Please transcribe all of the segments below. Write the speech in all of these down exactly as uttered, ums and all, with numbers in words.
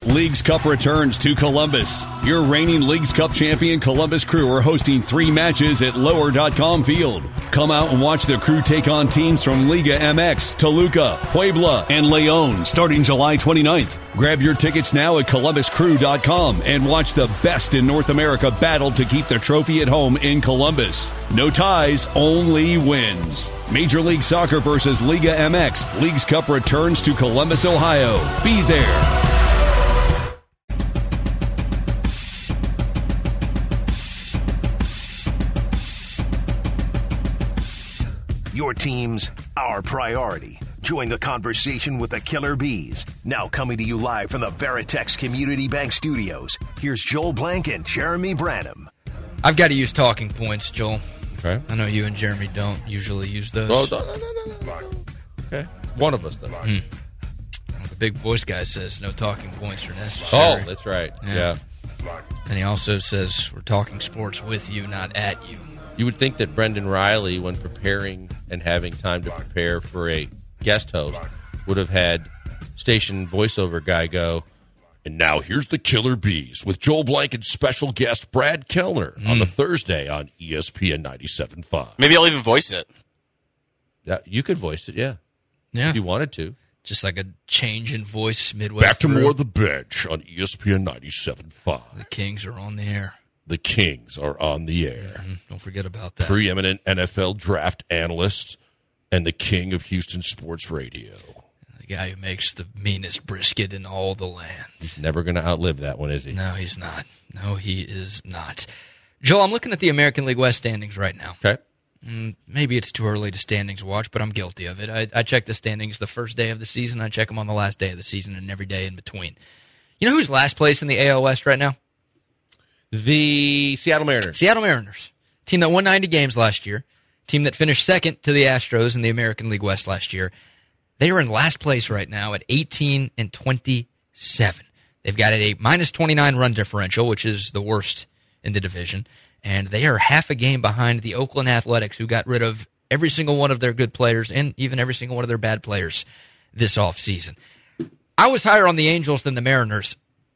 Leagues Cup returns to Columbus. Your reigning Leagues Cup champion Columbus Crew are hosting three matches at lower dot com Field. Come out and watch the Crew take on teams from Liga M X, Toluca, Puebla, and Leon starting July twenty-ninth. Grab your tickets now at columbus crew dot com and watch the best in North America battle to keep the trophy at home in Columbus. No ties, only wins. Major League Soccer versus Liga M X. Leagues Cup returns to Columbus, Ohio. Be there. Your team's our priority. Join the conversation with the Killer Bees. Now coming to you live from the Veritex Community Bank Studios. Here's Joel Blank and Jeremy Branham. I've got to use talking points, Joel. Okay. I know you and Jeremy don't usually use those. Oh, no, no, no, no, no. Okay. One of us does. Mm. The big voice guy says no talking points are necessary. Oh, that's right. Yeah. yeah. And he also says we're talking sports with you, not at you. You would think that Brendan Riley, when preparing and having time to prepare for a guest host, would have had station voiceover guy go, and now here's the Killer Bees with Joel Blank and special guest Brad Kellner mm. on the Thursday on E S P N ninety-seven point five. Maybe I'll even voice it. Yeah, you could voice it, yeah. Yeah. If you wanted to. Just like a change in voice midway Back to through. more of the bench on E S P N ninety-seven point five. The Kings are on the air. The Kings are on the air. Mm-hmm. Don't forget about that. Preeminent N F L draft analyst and the king of Houston sports radio. The guy who makes the meanest brisket in all the land. He's never going to outlive that one, is he? No, he's not. No, he is not. Joel, I'm looking at the American League West standings right now. Okay. Mm, maybe it's too early to standings watch, but I'm guilty of it. I, I check the standings the first day of the season. I check them on the last day of the season and every day in between. You know who's last place in the A L West right now? The Seattle Mariners. Seattle Mariners. Team that won ninety games last year. Team that finished second to the Astros in the American League West last year. They are in last place right now at eighteen and twenty-seven. They've got a minus twenty-nine run differential, which is the worst in the division. And they are half a game behind the Oakland Athletics, who got rid of every single one of their good players and even every single one of their bad players this offseason. I was higher on the Angels than the Mariners.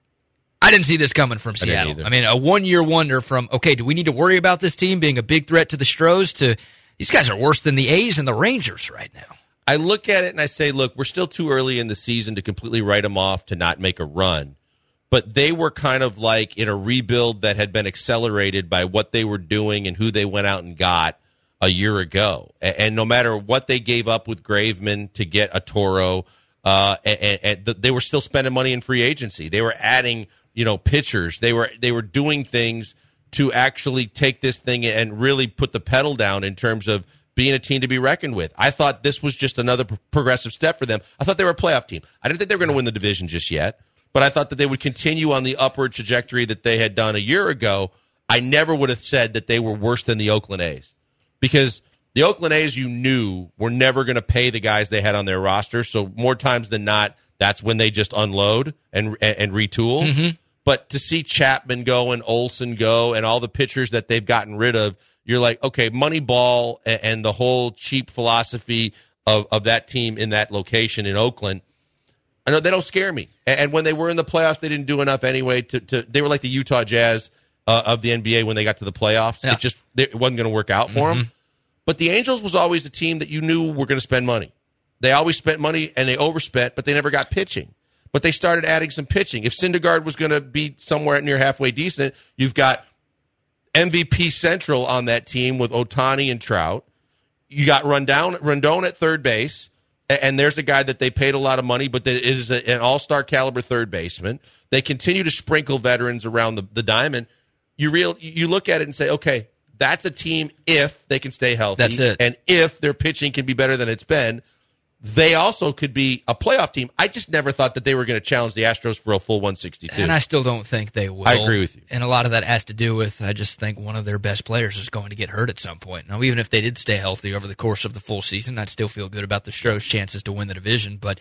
I didn't see this coming from Seattle. I, I mean, a one-year wonder from, okay, do we need to worry about this team being a big threat to the Stros to these guys are worse than the A's and the Rangers right now. I look at it and I say, look, we're still too early in the season to completely write them off to not make a run. But they were kind of like in a rebuild that had been accelerated by what they were doing and who they went out and got a year ago. And, and no matter what they gave up with Graveman to get a Toro, uh, and, and they were still spending money in free agency. They were adding, you know, pitchers. They were they were doing things to actually take this thing and really put the pedal down in terms of being a team to be reckoned with. I thought this was just another progressive step for them. I thought they were a playoff team. I didn't think they were going to win the division just yet, but I thought that they would continue on the upward trajectory that they had done a year ago. I never would have said that they were worse than the Oakland A's, because the Oakland A's, you knew, were never going to pay the guys they had on their roster. So more times than not, that's when they just unload and and, and retool. Mm-hmm. But to see Chapman go and Olsen go and all the pitchers that they've gotten rid of, you're like, okay, Moneyball and, and the whole cheap philosophy of, of that team in that location in Oakland, I know they don't scare me. And, and when they were in the playoffs, they didn't do enough anyway. To, to they were like the Utah Jazz uh, of the N B A when they got to the playoffs. Yeah. It just it wasn't going to work out for mm-hmm. them. But the Angels was always a team that you knew were going to spend money. They always spent money and they overspent, but they never got pitching. But they started adding some pitching. If Syndergaard was going to be somewhere near halfway decent, you've got M V P Central on that team with Ohtani and Trout. You got Rondon, Rondon at third base, and there's a guy that they paid a lot of money, but that is an all-star caliber third baseman. They continue to sprinkle veterans around the, the diamond. You real you look at it and say, okay, that's a team if they can stay healthy. That's it. And if their pitching can be better than it's been. They also could be a playoff team. I just never thought that they were going to challenge the Astros for a full one sixty-two. And I still don't think they will. I agree with you. And a lot of that has to do with, I just think one of their best players is going to get hurt at some point. Now, even if they did stay healthy over the course of the full season, I'd still feel good about the Stros' chances to win the division. But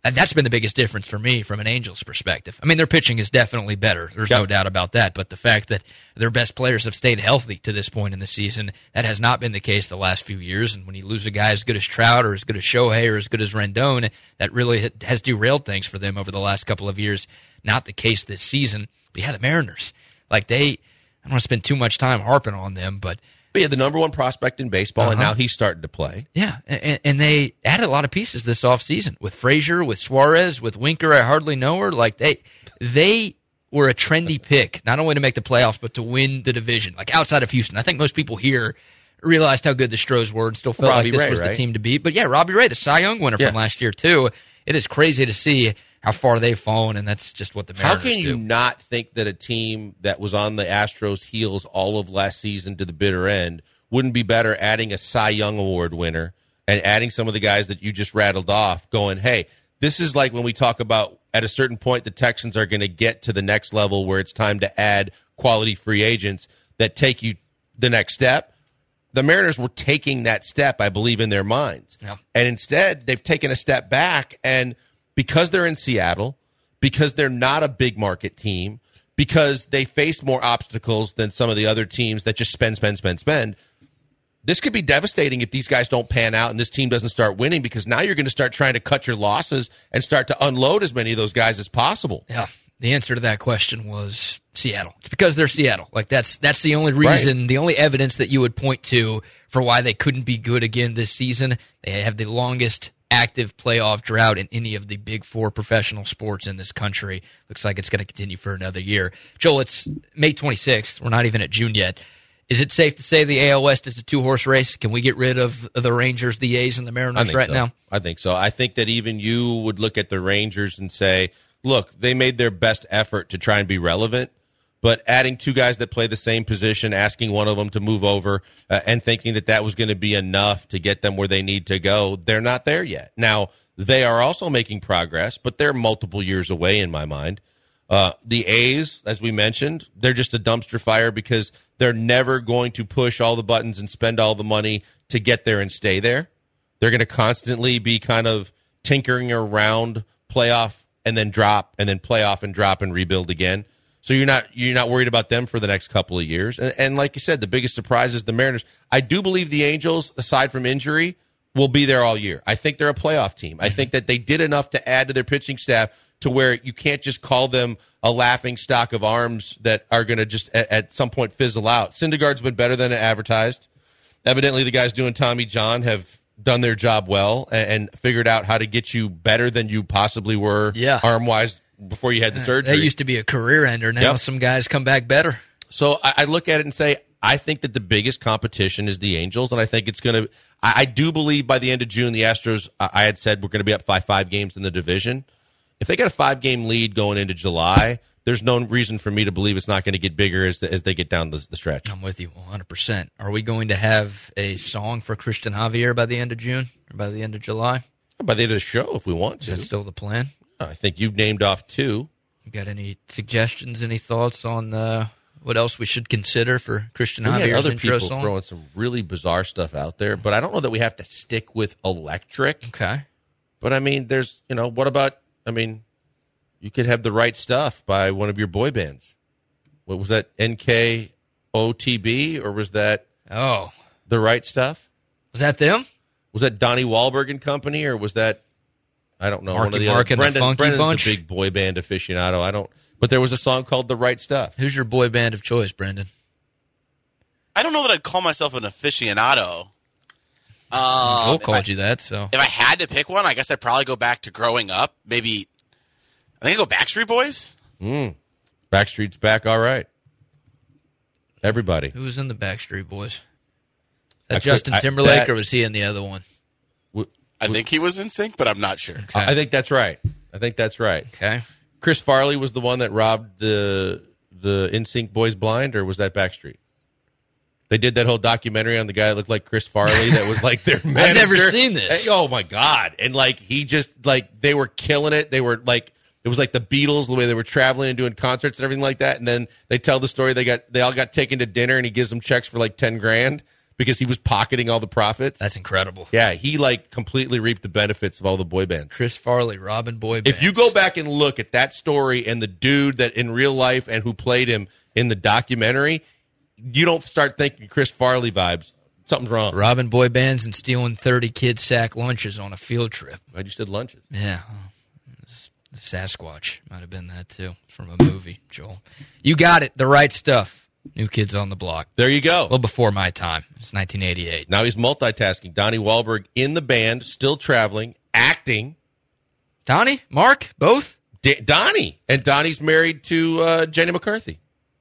And that's been the biggest difference for me from an Angels perspective. I mean, their pitching is definitely better. There's yep. no doubt about that. But the fact that their best players have stayed healthy to this point in the season, that has not been the case the last few years. And when you lose a guy as good as Trout or as good as Shohei or as good as Rendon, that really has derailed things for them over the last couple of years. Not the case this season. But yeah, the Mariners, like they, I don't want to spend too much time harping on them, but But yeah, the number one prospect in baseball, uh-huh. and now he's starting to play. Yeah, and, and they added a lot of pieces this offseason with Frazier, with Suarez, with Winker. I hardly know her. Like they, they were a trendy pick, not only to make the playoffs but to win the division. Like outside of Houston, I think most people here realized how good the Stros were and still felt Robbie like this Ray, was right? the team to beat. But yeah, Robbie Ray, the Cy Young winner yeah. from last year too. It is crazy to see how far they've fallen, and that's just what the Mariners How can do. you not think that a team that was on the Astros' heels all of last season to the bitter end wouldn't be better adding a Cy Young Award winner and adding some of the guys that you just rattled off, going, hey, this is like when we talk about at a certain point the Texans are going to get to the next level where it's time to add quality free agents that take you the next step. The Mariners were taking that step, I believe, in their minds. Yeah. And instead, they've taken a step back, and because they're in Seattle, because they're not a big market team, because they face more obstacles than some of the other teams that just spend, spend, spend, spend, this could be devastating if these guys don't pan out and this team doesn't start winning, because now you're going to start trying to cut your losses and start to unload as many of those guys as possible. Yeah, the answer to that question was Seattle. It's because they're Seattle. Like that's that's the only reason, right. the only evidence that you would point to for why they couldn't be good again this season. They have the longest active playoff drought in any of the big four professional sports in this country. Looks like it's going to continue for another year. Joel, it's May twenty-sixth. We're not even at June yet. Is it safe to say the A L West is a two-horse race? Can we get rid of the Rangers, the A's, and the Mariners right so. now? I think so. I think that even you would look at the Rangers and say, look, they made their best effort to try and be relevant, but adding two guys that play the same position, asking one of them to move over, uh, and thinking that that was going to be enough to get them where they need to go, they're not there yet. Now, they are also making progress, but they're multiple years away in my mind. Uh, the A's, as we mentioned, they're just a dumpster fire because they're never going to push all the buttons and spend all the money to get there and stay there. They're going to constantly be kind of tinkering around playoff and then drop and then playoff and drop and rebuild again. So you're not you're not worried about them for the next couple of years. And, and like you said, the biggest surprise is the Mariners. I do believe the Angels, aside from injury, will be there all year. I think they're a playoff team. I think that they did enough to add to their pitching staff to where you can't just call them a laughing stock of arms that are going to just at, at some point fizzle out. Syndergaard's been better than advertised. Evidently, the guys doing Tommy John have done their job well and, and figured out how to get you better than you possibly were yeah. arm-wise before you had the surgery. That used to be a career ender. Now yep. some guys come back better. So I, I look at it and say, I think that the biggest competition is the Angels, and I think it's going to – I do believe by the end of June, the Astros, I, I had said we're going to be up by five games in the division. If they get a five-game lead going into July, there's no reason for me to believe it's not going to get bigger as, the, as they get down the, the stretch. I'm with you one hundred percent. Are we going to have a song for Christian Javier by the end of June or by the end of July? By the end of the show, if we want to. Is that still the plan? I think you've named off two. You got any suggestions, any thoughts on uh, what else we should consider for Christian we Javier's had other intro people song? Throwing some really bizarre stuff out there, but I don't know that we have to stick with electric. Okay. But, I mean, there's, you know, what about, I mean, you could have The Right Stuff by one of your boy bands. What was that, N K O T B, or was that oh The Right Stuff? Was that them? Was that Donnie Wahlberg and Company, or was that, I don't know, Marky one of the Mark other? and Brendan, the Funky Brendan's Bunch? a big boy band aficionado. I don't, but there was a song called The Right Stuff. Who's your boy band of choice, Brendan? I don't know that I'd call myself an aficionado. Um, Joel called I, you that, so. If I had to pick one, I guess I'd probably go back to growing up. Maybe, I think I'd go Backstreet Boys. Mm. Backstreet's back, all right. Everybody. Who was in the Backstreet Boys? That I Justin could- I- Timberlake, that- or was he in the other one? I think he was in sync, but I'm not sure. Okay. I think that's right. I think that's right. Okay. Chris Farley was the one that robbed the the N Sync boys blind, or was that Backstreet? They did that whole documentary on the guy that looked like Chris Farley that was like their manager. I've never seen this. Hey, oh, my God. And, like, he just, like, they were killing it. They were, like, it was like the Beatles, the way they were traveling and doing concerts and everything like that. And then they tell the story. They got they all got taken to dinner, and he gives them checks for, like, ten grand. because he was pocketing all the profits. That's incredible. Yeah, he like completely reaped the benefits of all the boy bands. Chris Farley, Robin Boy Bands. If you go back and look at that story and the dude that in real life and who played him in the documentary, you don't start thinking Chris Farley vibes. Something's wrong. Robin Boy Bands and stealing thirty kids' sack lunches on a field trip. I just said lunches. Yeah. The Sasquatch might have been that, too, from a movie, Joel. You got it. The Right Stuff. New Kids on the Block. There you go. Well, before my time. It's nineteen eighty-eight. Now he's multitasking. Donnie Wahlberg in the band, still traveling, acting. Donnie? Mark? Both? D- Donnie. And Donnie's married to uh, Jenny McCarthy.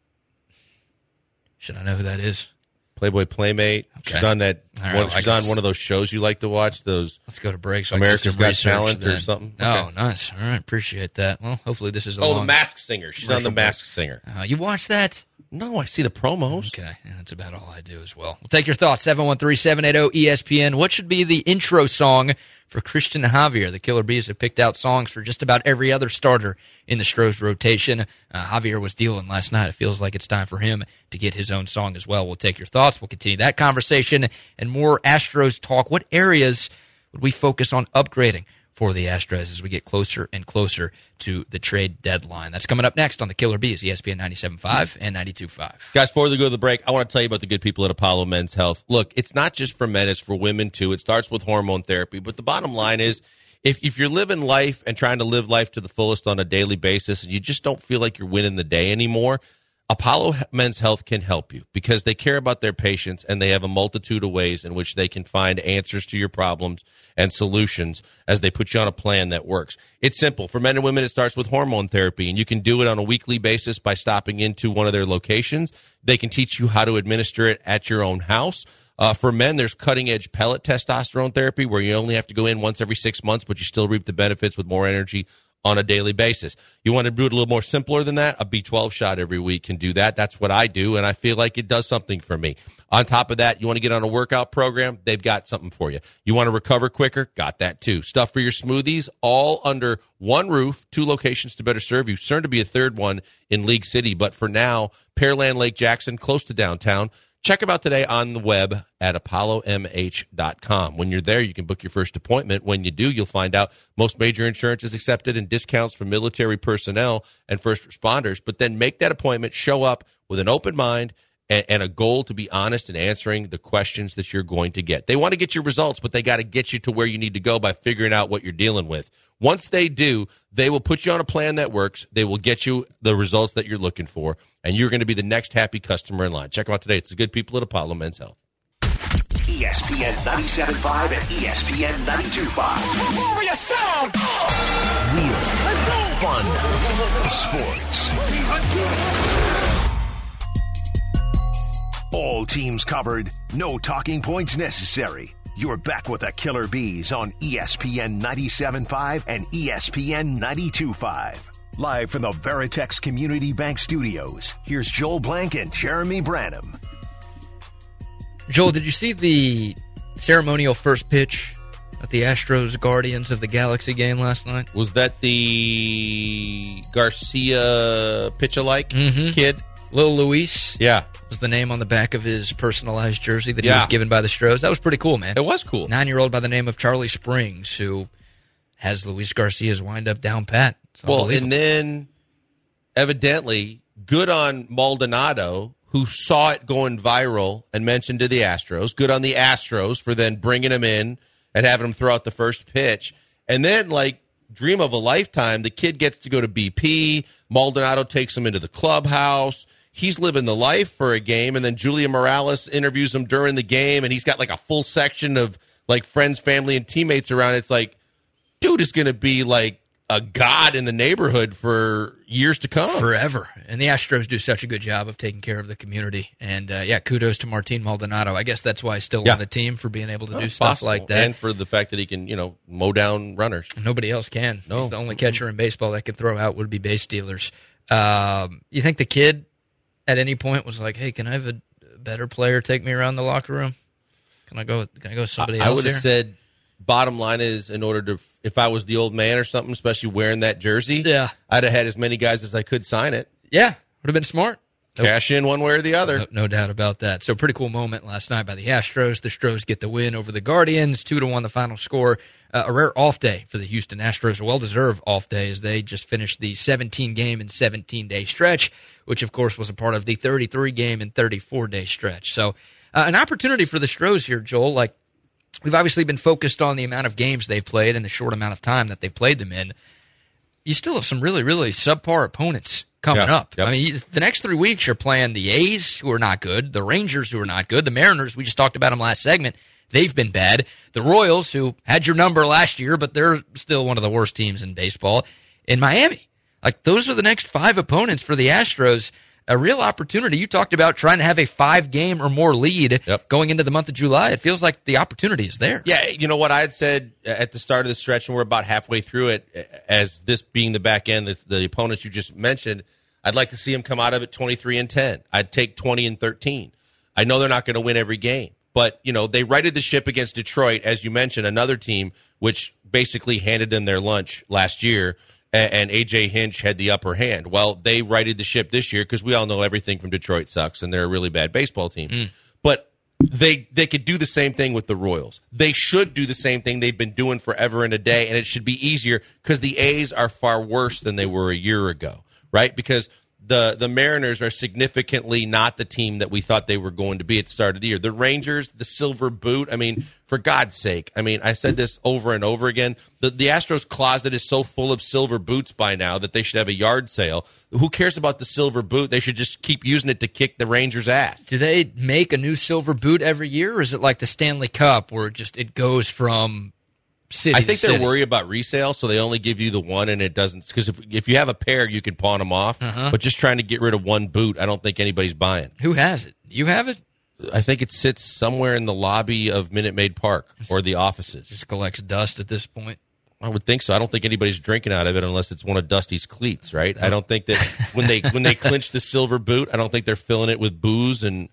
Should I know who that is? Playboy Playmate. Okay. She's on that. All One, right, she's I on guess- one of those shows you like to watch. Those Let's go to break. So America's I Got can do some Talent or research something? then. Oh, Okay. nice. All right, appreciate that. Well, hopefully this is a oh, long... the Masked Singer. She's on the commercial break. Masked Singer. Uh, you watch that? No, I see the promos. Okay, yeah, that's about all I do as well. We'll take your thoughts, seven one three, seven eight zero, E S P N. What should be the intro song for Christian Javier? The Killer Bees have picked out songs for just about every other starter in the Stros rotation. Uh, Javier was dealing last night. It feels like it's time for him to get his own song as well. We'll take your thoughts. We'll continue that conversation and more Astros talk. What areas would we focus on upgrading for the Astros as we get closer and closer to the trade deadline? That's coming up next on the Killer Bees, E S P N ninety-seven point five and ninety-two point five. Guys, before we go to the break, I want to tell you about the good people at Apollo Men's Health. Look, it's not just for men, it's for women too. It starts with hormone therapy. But the bottom line is, if, if you're living life and trying to live life to the fullest on a daily basis and you just don't feel like you're winning the day anymore, Apollo Men's Health can help you because they care about their patients and they have a multitude of ways in which they can find answers to your problems and solutions as they put you on a plan that works. It's simple. For men and women, it starts with hormone therapy, and you can do it on a weekly basis by stopping into one of their locations. They can teach you how to administer it at your own house. Uh, for men, there's cutting-edge pellet testosterone therapy where you only have to go in once every six months, but you still reap the benefits with more energy on a daily basis. You want to do it a little more simpler than that? A B twelve shot every week can do that. That's what I do, and I feel like it does something for me. On top of that, you want to get on a workout program? They've got something for you. You want to recover quicker? Got that too. Stuff for your smoothies, all under one roof, two locations to better serve you. Soon to be a third one in League City, but for now, Pearland Lake Jackson, close to downtown. Check them out today on the web at apollo m h dot com. When you're there, you can book your first appointment. When you do, you'll find out most major insurance is accepted and discounts for military personnel and first responders. But then make that appointment, show up with an open mind and, and a goal to be honest in answering the questions that you're going to get. They want to get your results, but they got to get you to where you need to go by figuring out what you're dealing with. Once they do, they will put you on a plan that works. They will get you the results that you're looking for, and you're going to be the next happy customer in line. Check them out today. It's the good people at Apollo Men's Health. E S P N ninety-seven point five and E S P N ninety-two point five. Warrior sound! Real. Let's go! Fun. Sports. All teams covered. No talking points necessary. You're back with the Killer Bees on E S P N ninety-seven point five and E S P N ninety-two point five. Live from the Veritex Community Bank Studios, here's Joel Blank and Jeremy Branham. Joel, did you see the ceremonial first pitch at the Astros Guardians of the Galaxy game last night? Was that the Garcia pitch-alike Mhm. kid? Lil Luis Yeah. was the name on the back of his personalized jersey that he Yeah. was given by the Stros. That was pretty cool, man. It was cool. Nine-year-old by the name of Charlie Springs, who has Luis Garcia's wind-up down pat. It's Well, unbelievable. and then evidently, good on Maldonado, who saw it going viral and mentioned to the Astros. Good on the Astros for then bringing him in and having him throw out the first pitch. And then, like, dream of a lifetime, the kid gets to go to B P. Maldonado takes him into the clubhouse. He's living the life for a game. And then Julia Morales interviews him during the game, and he's got, like, a full section of, like, friends, family, and teammates around. It's like, dude is going to be, like, a god in the neighborhood for years to come. Forever. And the Astros do such a good job of taking care of the community. And, uh, yeah, kudos to Martin Maldonado. I guess that's why he's still Yeah. on the team, for being able to do It's stuff possible. like that. And for the fact that he can, you know, mow down runners. Nobody else can. No. He's the only catcher in baseball that can throw out would-be base stealers. Um, you think the kid at any point was like, hey, can I have a better player take me around the locker room? Can I go Can I go with somebody I else would have here? said, bottom line is, in order to, if I was the old man or something, especially wearing that jersey, Yeah. I'd have had as many guys as I could sign it. Yeah, would have been smart. Cash in one way or the other. No, no doubt about that. So pretty cool moment last night by the Astros. The Astros get the win over the Guardians, two to one the final score. Uh, a rare off day for the Houston Astros, a well-deserved off day as they just finished the seventeen-game and seventeen-day stretch, which, of course, was a part of the thirty-three-game and thirty-four-day stretch. So uh, an opportunity for the Astros here, Joel. Like, we've obviously been focused on the amount of games they've played and the short amount of time that they've played them in. You still have some really, really subpar opponents coming yeah, up. Yep. I mean, the next three weeks you're playing the A's, who are not good, the Rangers, who are not good, the Mariners, we just talked about them last segment, they've been bad, the Royals, who had your number last year, but they're still one of the worst teams in baseball, in Miami. Like, those are the next five opponents for the Astros. A real opportunity. You talked about trying to have a five-game or more lead yep. going into the month of July. It feels like the opportunity is there. Yeah, you know what I had said at the start of the stretch, and we're about halfway through it, as this being the back end, the, the opponents you just mentioned, I'd like to see them come out of it twenty-three and ten. I'd take twenty and thirteen. I know they're not going to win every game, but you know they righted the ship against Detroit, as you mentioned, another team which basically handed them their lunch last year. And A J Hinch had the upper hand. Well, they righted the ship this year because we all know everything from Detroit sucks, and they're a really bad baseball team. Mm. But they they could do the same thing with the Royals. They should do the same thing they've been doing forever and a day, and it should be easier because the A's are far worse than they were a year ago, right? Because the the Mariners are significantly not the team that we thought they were going to be at the start of the year. The Rangers, the silver boot, I mean, for God's sake. I mean, I said this over and over again. The, the Astros closet is so full of silver boots by now that they should have a yard sale. Who cares about the silver boot? They should just keep using it to kick the Rangers' ass. Do they make a new silver boot every year, or is it like the Stanley Cup where it just it goes from city I think to they're city? worried about resale, so they only give you the one, and it doesn't. Because if, if you have a pair, you can pawn them off. Uh-huh. But just trying to get rid of one boot, I don't think anybody's buying. Who has it? You have it? I think it sits somewhere in the lobby of Minute Maid Park or the offices. Just collects dust at this point. I would think so. I don't think anybody's drinking out of it unless it's one of Dusty's cleats, right? I don't think that when they when they clinch the silver boot, I don't think they're filling it with booze and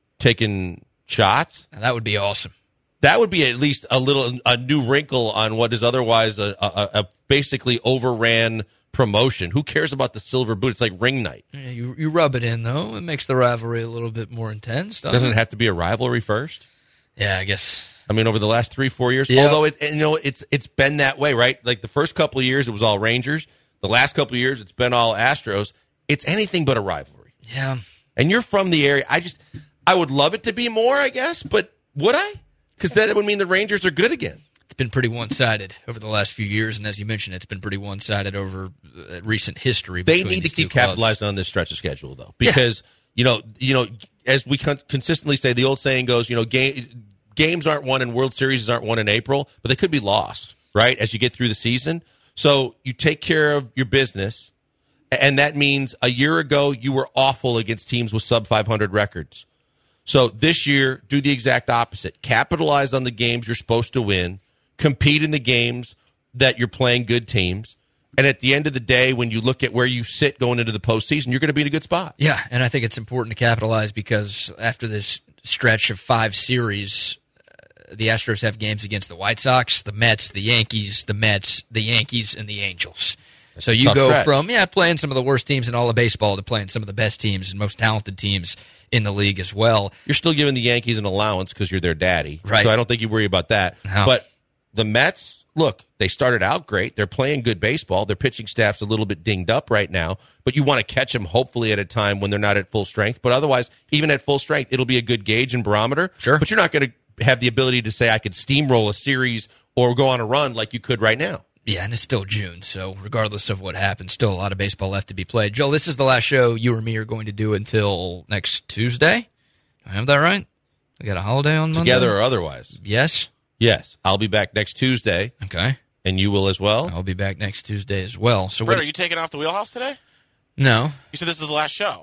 taking shots. Now, that would be awesome. That would be at least a little a new wrinkle on what is otherwise a, a, a basically overran promotion. Who cares about the silver boot? It's like ring night. Yeah, you you rub it in though. It makes the rivalry a little bit more intense. Doesn't, Doesn't it it have to be a rivalry first? Yeah, I guess. I mean, over the last three, four years. Yeah. Although it, you know, it's it's been that way, right? Like the first couple of years, it was all Rangers. The last couple of years, it's been all Astros. It's anything but a rivalry. Yeah. And you're from the area. I just, I would love it to be more, I guess, but would I? Because that would mean the Rangers are good again. It's been pretty one-sided over the last few years, and as you mentioned, it's been pretty one-sided over uh, recent history. They need to keep capitalizing on this stretch of schedule, though, because yeah. you know, you know, as we con- consistently say, the old saying goes, you know, game. Games aren't won and World Series aren't won in April, but they could be lost, right, as you get through the season. So you take care of your business, and that means a year ago you were awful against teams with sub five hundred records. So this year, do the exact opposite. Capitalize on the games you're supposed to win, compete in the games that you're playing good teams, and at the end of the day, when you look at where you sit going into the postseason, you're going to be in a good spot. Yeah, and I think it's important to capitalize because after this stretch of five series, the Astros have games against the White Sox, the Mets, the Yankees, the Mets, the Yankees, and the Angels. That's so you go stretch. from, yeah, playing some of the worst teams in all of baseball to playing some of the best teams and most talented teams in the league as well. You're still giving the Yankees an allowance because you're their daddy. Right. So I don't think you worry about that. No. But the Mets, look, they started out great. They're playing good baseball. Their pitching staff's a little bit dinged up right now, but you want to catch them hopefully at a time when they're not at full strength. But otherwise, even at full strength, it'll be a good gauge and barometer. Sure. But you're not going to have the ability to say I could steamroll a series or go on a run like you could right now. Yeah, and it's still June, so regardless of what happens, still a lot of baseball left to be played. Joel, this is the last show you or me are going to do until next Tuesday. Do I have that right? We got a holiday on Monday? Together or otherwise. Yes? Yes. I'll be back next Tuesday. Okay. And you will as well? I'll be back next Tuesday as well. So Brett, what, are you taking off the wheelhouse today? No. You said this is the last show.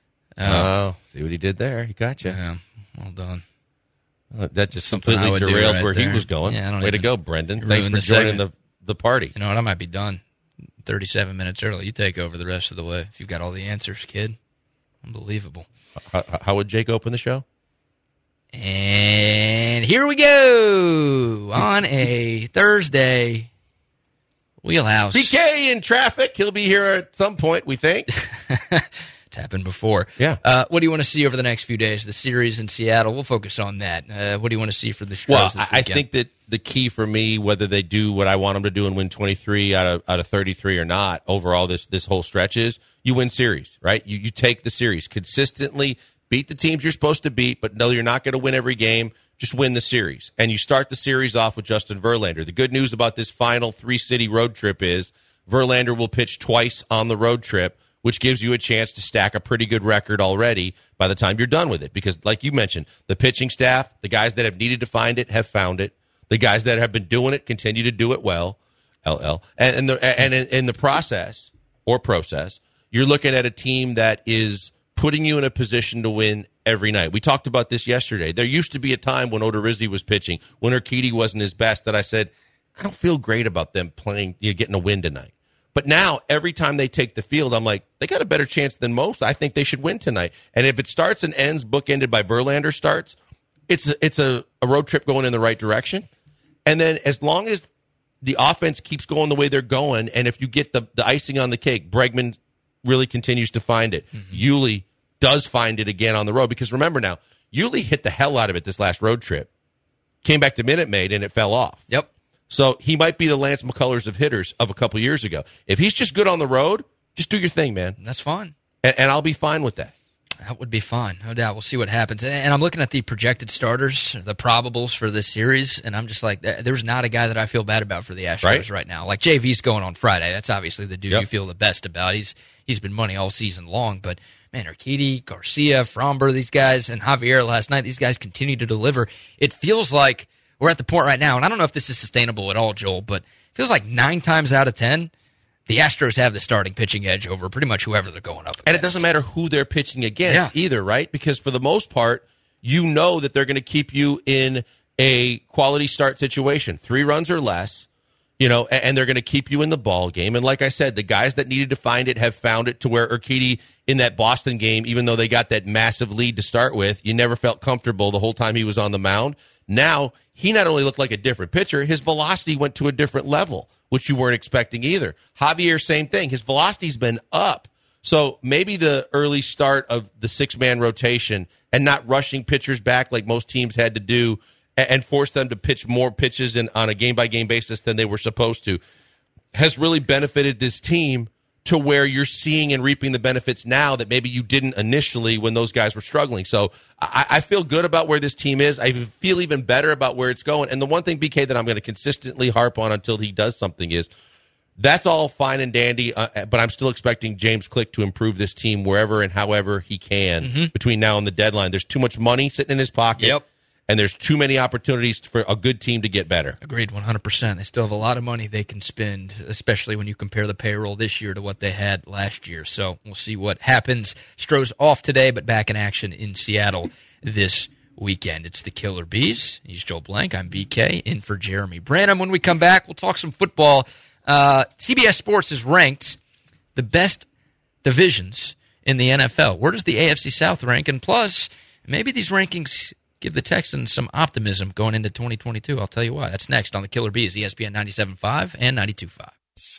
Oh, see what he did there? He got you. Yeah, well done. Uh, that just Something I completely would do derailed right where there. he was going. Yeah, I don't Way to even go, Brendan. ruin Thanks for the joining segment. the, the party. You know what? I might be done thirty-seven minutes early. You take over the rest of the way if you've got all the answers, kid. Unbelievable. How, how would Jake open the show? And here we go on a Thursday. Wheelhouse. P K in traffic. He'll be here at some point, we think. It's happened before. Yeah. Uh, what do you want to see over the next few days? The series in Seattle, we'll focus on that. Uh, what do you want to see for the Stros Well, this I, I weekend? think that the key for me, whether they do what I want them to do and win twenty-three out of out of thirty-three or not, overall this this whole stretch is you win series, right? You you take the series consistently, beat the teams you're supposed to beat, but no, you're not going to win every game. Just win the series, and you start the series off with Justin Verlander. The good news about this final three city road trip is Verlander will pitch twice on the road trip, which gives you a chance to stack a pretty good record already by the time you're done with it. Because, like you mentioned, the pitching staff, the guys that have needed to find it have found it. The guys that have been doing it continue to do it well, L L. And, and, the, and in, in the process, or process, you're looking at a team that is putting you in a position to win every night. We talked about this yesterday. There used to be a time when Odorizzi was pitching, when Urquidy wasn't his best, that I said, I don't feel great about them playing, you know, getting a win tonight. But now, every time they take the field, I'm like, they got a better chance than most. I think they should win tonight. And if it starts and ends bookended by Verlander starts, it's a, it's a, a road trip going in the right direction. And then as long as the offense keeps going the way they're going, and if you get the, the icing on the cake, Bregman really continues to find it. Mm-hmm. Yuli does find it again on the road. Because remember now, Yuli hit the hell out of it this last road trip. Came back to Minute Maid, and it fell off. Yep. So he might be the Lance McCullers of hitters of a couple years ago. If he's just good on the road, just do your thing, man. That's fine. And, and I'll be fine with that. That would be fine, no doubt. We'll see what happens. And I'm looking at the projected starters, the probables for this series, and I'm just like, there's not a guy that I feel bad about for the Astros right, right now. Like J V's going on Friday. That's obviously the dude yep. you feel the best about. He's He's been money all season long, but man, Urquidy, Garcia, Fromber, these guys, and Javier last night, these guys continue to deliver. It feels like we're at the point right now, and I don't know if this is sustainable at all, Joel, but it feels like nine times out of ten, the Astros have the starting pitching edge over pretty much whoever they're going up against. And it doesn't matter who they're pitching against yeah. either, right? Because for the most part, you know that they're going to keep you in a quality start situation, three runs or less, you know, and they're going to keep you in the ball game. And like I said, the guys that needed to find it have found it, to where Urquidy in that Boston game, even though they got that massive lead to start with, you never felt comfortable the whole time he was on the mound. Now, he not only looked like a different pitcher, his velocity went to a different level, which you weren't expecting either. Javier, same thing. His velocity's been up. So maybe the early start of the six-man rotation and not rushing pitchers back like most teams had to do and force them to pitch more pitches in, on a game-by-game basis than they were supposed to has really benefited this team to where you're seeing and reaping the benefits now that maybe you didn't initially when those guys were struggling. So I, I feel good about where this team is. I feel even better about where it's going. And the one thing, B K, that I'm going to consistently harp on until he does something is that's all fine and dandy, uh, but I'm still expecting James Click to improve this team wherever and however he can mm-hmm. between now and the deadline. There's too much money sitting in his pocket. Yep. And there's too many opportunities for a good team to get better. Agreed, one hundred percent. They still have a lot of money they can spend, especially when you compare the payroll this year to what they had last year. So we'll see what happens. Stros off today, but back in action in Seattle this weekend. It's the Killer Bees. He's Joel Blank. I'm B K, in for Jeremy Branham. When we come back, we'll talk some football. Uh, C B S Sports has ranked the best divisions in the N F L. Where does the A F C South rank? And plus, maybe these rankings give the Texans some optimism going into twenty twenty-two. I'll tell you why. That's next on the Killer Bees, E S P N ninety-seven point five and ninety-two point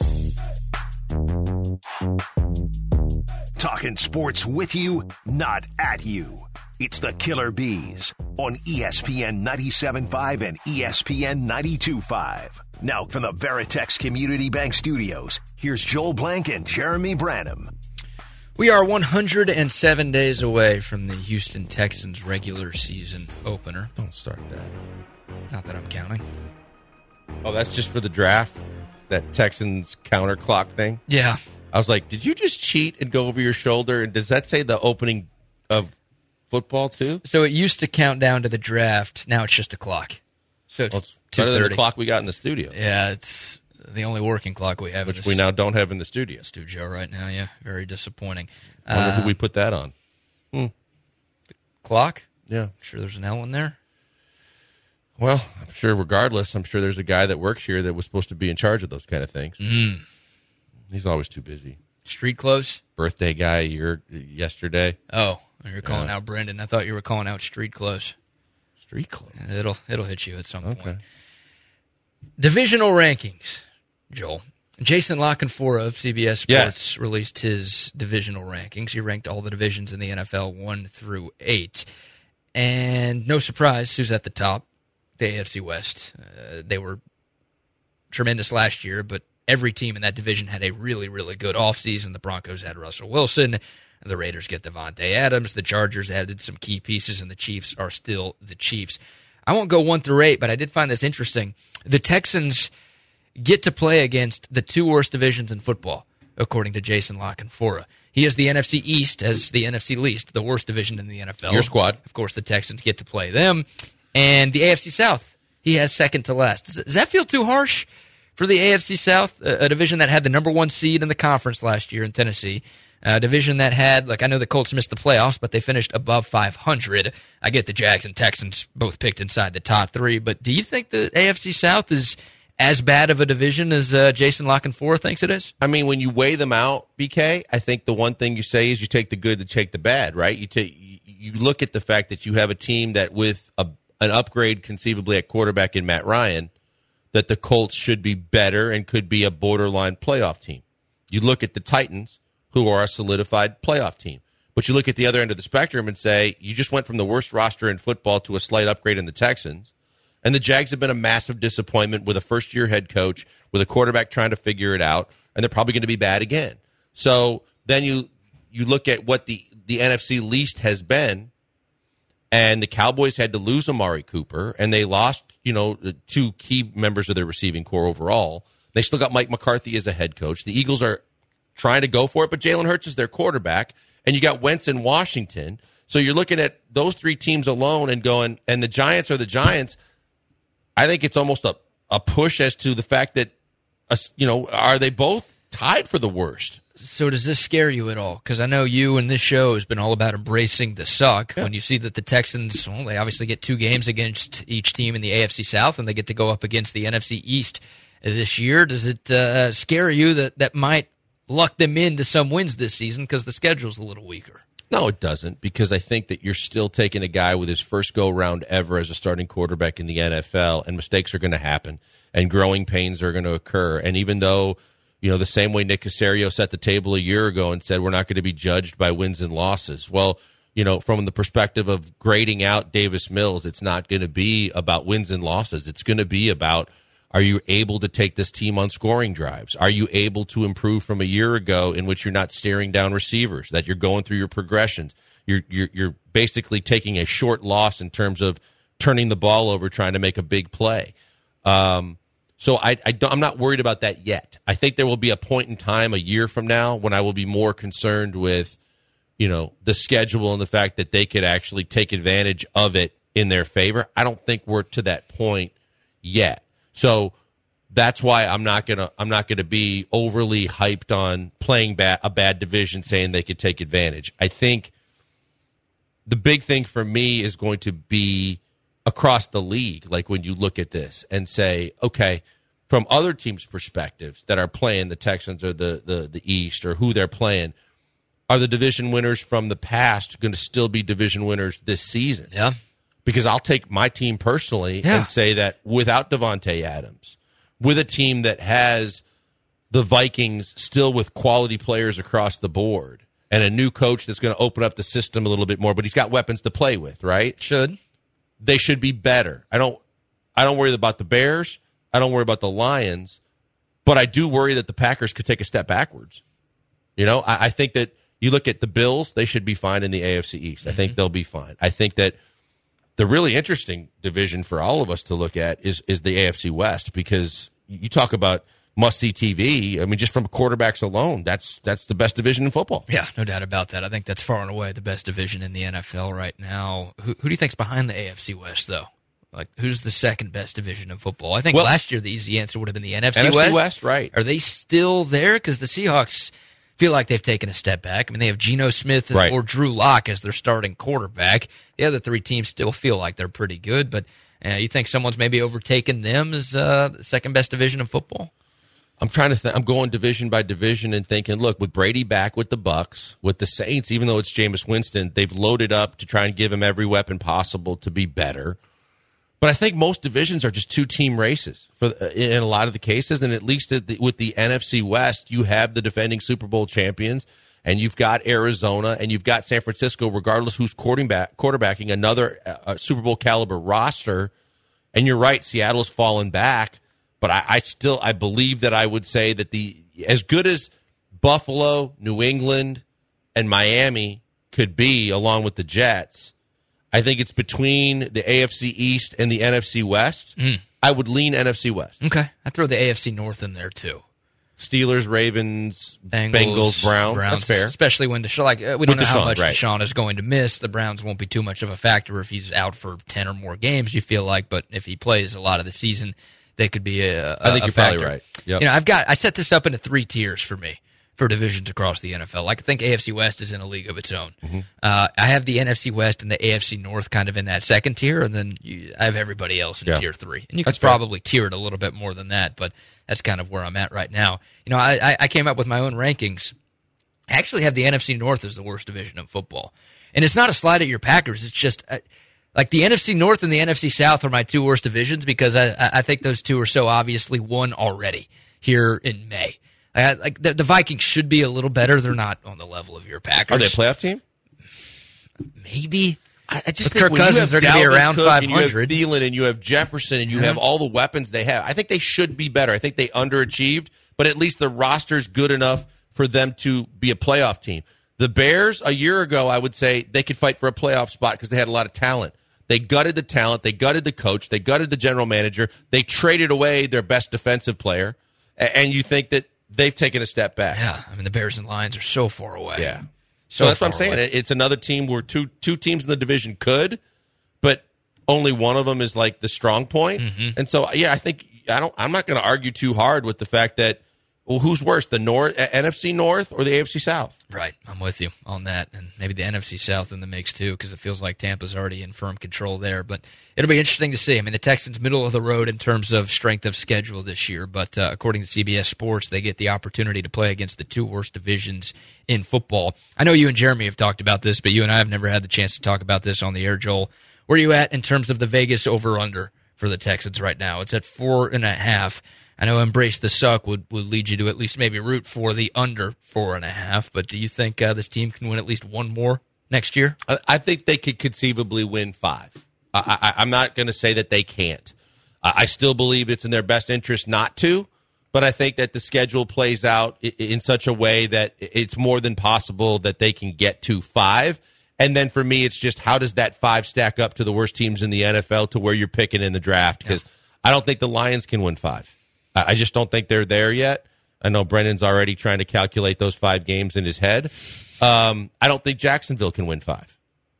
five. Talking sports with you, not at you. It's the Killer Bees on E S P N ninety-seven point five and E S P N ninety-two point five. Now from the Veritex Community Bank Studios, here's Joel Blank and Jeremy Branham. We are one hundred seven days away from the Houston Texans regular season opener. Don't start that. Not that I'm counting. Oh, that's just for the draft? That Texans counter clock thing? Yeah. I was like, did you just cheat and go over your shoulder? And does that say the opening of football too? So it used to count down to the draft. Now it's just a clock. So it's, well, it's better than the clock we got in the studio. Yeah, it's the only working clock we have. Which we now don't have in the studio. Studio right now, yeah. Very disappointing. I wonder uh, who we put that on. Hmm. The clock? Yeah. I'm sure there's an L in there. Well, I'm sure regardless, I'm sure there's a guy that works here that was supposed to be in charge of those kind of things. Mm. He's always too busy. Street clothes? Birthday guy year, yesterday. Oh, you're calling yeah. out Brendan. I thought you were calling out street clothes. Street clothes? It'll, it'll hit you at some okay. point. Divisional rankings, Joel. Jason Lockenfora of C B S Sports Yes. released his divisional rankings. He ranked all the divisions in the N F L one through eight. And no surprise who's at the top, the A F C West. Uh, they were tremendous last year, but every team in that division had a really, really good offseason. The Broncos had Russell Wilson. The Raiders get Devontae Adams. The Chargers added some key pieces, and the Chiefs are still the Chiefs. I won't go one through eight, but I did find this interesting. The Texans get to play against the two worst divisions in football, according to Jason Lockenfora. He has the N F C East as the N F C least, the worst division in the N F L. Your squad. Of course, the Texans get to play them. And the A F C South, he has second to last. Does, does that feel too harsh for the A F C South, a, a division that had the number one seed in the conference last year in Tennessee? A division that had, like, I know the Colts missed the playoffs, but they finished above five hundred. I get the Jags and Texans both picked inside the top three, but do you think the A F C South is as bad of a division as uh, Jason Lockenfora thinks it is? I mean, when you weigh them out, B K, I think the one thing you say is you take the good to take the bad, right? You take you look at the fact that you have a team that with a, an upgrade conceivably at quarterback in Matt Ryan, that the Colts should be better and could be a borderline playoff team. You look at the Titans, who are a solidified playoff team. But you look at the other end of the spectrum and say, you just went from the worst roster in football to a slight upgrade in the Texans. And the Jags have been a massive disappointment with a first-year head coach, with a quarterback trying to figure it out, and they're probably going to be bad again. So then you you look at what the, the N F C least has been, and the Cowboys had to lose Amari Cooper, and they lost, you know, two key members of their receiving core overall. They still got Mike McCarthy as a head coach. The Eagles are trying to go for it, but Jalen Hurts is their quarterback, and you got Wentz in Washington. So you're looking at those three teams alone and going, and the Giants are the Giants. I think it's almost a, a push as to the fact that, uh, you know, are they both tied for the worst? So does this scare you at all? Because I know you and this show has been all about embracing the suck. Yeah. When you see that the Texans, well, they obviously get two games against each team in the A F C South, and they get to go up against the N F C East this year. Does it uh, scare you that that might luck them into some wins this season because the schedule's a little weaker? No, it doesn't, because I think that you're still taking a guy with his first go-round ever as a starting quarterback in the N F L, and mistakes are going to happen, and growing pains are going to occur. And even though, you know, the same way Nick Caserio set the table a year ago and said we're not going to be judged by wins and losses, well, you know, from the perspective of grading out Davis Mills, it's not going to be about wins and losses. It's going to be about, are you able to take this team on scoring drives? Are you able to improve from a year ago in which you're not staring down receivers, that you're going through your progressions? You're, you're, you're basically taking a short loss in terms of turning the ball over, trying to make a big play. Um, so I, I don't, I'm not worried about that yet. I think there will be a point in time a year from now when I will be more concerned with, you know, the schedule and the fact that they could actually take advantage of it in their favor. I don't think we're to that point yet. So that's why I'm not gonna I'm not gonna be overly hyped on playing bad, a bad division, saying they could take advantage. I think the big thing for me is going to be across the league, like when you look at this and say, okay, from other teams' perspectives that are playing the Texans or the the, the East or who they're playing, are the division winners from the past going to still be division winners this season? Yeah. Because I'll take my team personally yeah. and say that without Devontae Adams, with a team that has the Vikings still with quality players across the board and a new coach that's going to open up the system a little bit more, but he's got weapons to play with, right? Should. They should be better. I don't I don't worry about the Bears. I don't worry about the Lions. But I do worry that the Packers could take a step backwards. You know, I, I think that you look at the Bills, they should be fine in the A F C East. Mm-hmm. I think they'll be fine. I think that the really interesting division for all of us to look at is is the A F C West, because you talk about must-see T V. I mean, just from quarterbacks alone, that's that's the best division in football. Yeah, no doubt about that. I think that's far and away the best division in the N F L right now. Who, who do you think's behind the A F C West, though? Like, who's the second best division in football? I think well, last year the easy answer would have been the N F C, N F C West. West, right. Are they still there? Because the Seahawks feel like they've taken a step back. I mean, they have Geno Smith right. or Drew Lock as their starting quarterback. The other three teams still feel like they're pretty good, but uh, you think someone's maybe overtaken them as uh, the second best division of football? I'm trying to think. I'm going division by division and thinking, look, with Brady back with the Bucs, with the Saints, even though it's Jameis Winston, they've loaded up to try and give him every weapon possible to be better. But I think most divisions are just two-team races for in a lot of the cases, and at least with the N F C West, you have the defending Super Bowl champions, and you've got Arizona, and you've got San Francisco, regardless who's quarterback, quarterbacking, another uh, Super Bowl caliber roster. And you're right, Seattle's fallen back, but I, I still I believe that I would say that the as good as Buffalo, New England, and Miami could be, along with the Jets, I think it's between the A F C East and the N F C West. Mm. I would lean N F C West. Okay. I'd throw the A F C North in there, too. Steelers, Ravens, Bengals, Bengals Browns. Browns. That's fair. Especially when Deshaun, like, uh, we don't With know how Deshaun, much right. Deshaun is going to miss. The Browns won't be too much of a factor if he's out for ten or more games, you feel like. But if he plays a lot of the season, they could be a, a I think a you're factor. probably right. Yep. You know, I've got I set this up into three tiers for me for divisions across the N F L. Like, I think A F C West is in a league of its own. Mm-hmm. Uh, I have the N F C West and the A F C North kind of in that second tier, and then you, I have everybody else in yeah. tier three. And you That's could fair. probably tier it a little bit more than that, but that's kind of where I'm at right now. You know, I, I came up with my own rankings. I actually have the N F C North as the worst division of football. And it's not a slide at your Packers. It's just uh, like the N F C North and the N F C South are my two worst divisions because I, I think those two are so obviously won already here in May. I, like the, the Vikings should be a little better. They're not on the level of your Packers. Are they a playoff team? Maybe. I, I just But think Kirk when you Cousins have are going to be Dalvin around Cook five and you have hundred. Thielen and you have Jefferson and you Yeah. have all the weapons they have. I think they should be better. I think they underachieved, but at least the roster's good enough for them to be a playoff team. The Bears, a year ago, I would say they could fight for a playoff spot because they had a lot of talent. They gutted the talent. They gutted the coach. They gutted the general manager. They traded away their best defensive player, and you think that they've taken a step back. Yeah, I mean, the Bears and Lions are so far away. Yeah. So So that's what I'm far saying. away. It's another team where two two teams in the division could, but only one of them is like the strong point. Mm-hmm. And so, yeah, I think I don't. I'm not going to argue too hard with the fact that, well, who's worse, the North, N F C North or the A F C South? Right, I'm with you on that, and maybe the N F C South in the mix too, because it feels like Tampa's already in firm control there. But it'll be interesting to see. I mean, the Texans middle of the road in terms of strength of schedule this year, but uh, according to C B S Sports, they get the opportunity to play against the two worst divisions in football. I know you and Jeremy have talked about this, but you and I have never had the chance to talk about this on the air, Joel. Where are you at in terms of the Vegas over-under for the Texans right now? It's at four and a half. I know Embrace the Suck would, would lead you to at least maybe root for the under four and a half, but do you think uh, this team can win at least one more next year? I, I think they could conceivably win five. I, I, I'm not going to say that they can't. I, I still believe it's in their best interest not to, but I think that the schedule plays out in, in such a way that it's more than possible that they can get to five. And then for me, it's just how does that five stack up to the worst teams in the N F L to where you're picking in the draft? Because yeah. I don't think the Lions can win five. I just don't think they're there yet. I know Brendan's already trying to calculate those five games in his head. Um, I don't think Jacksonville can win five.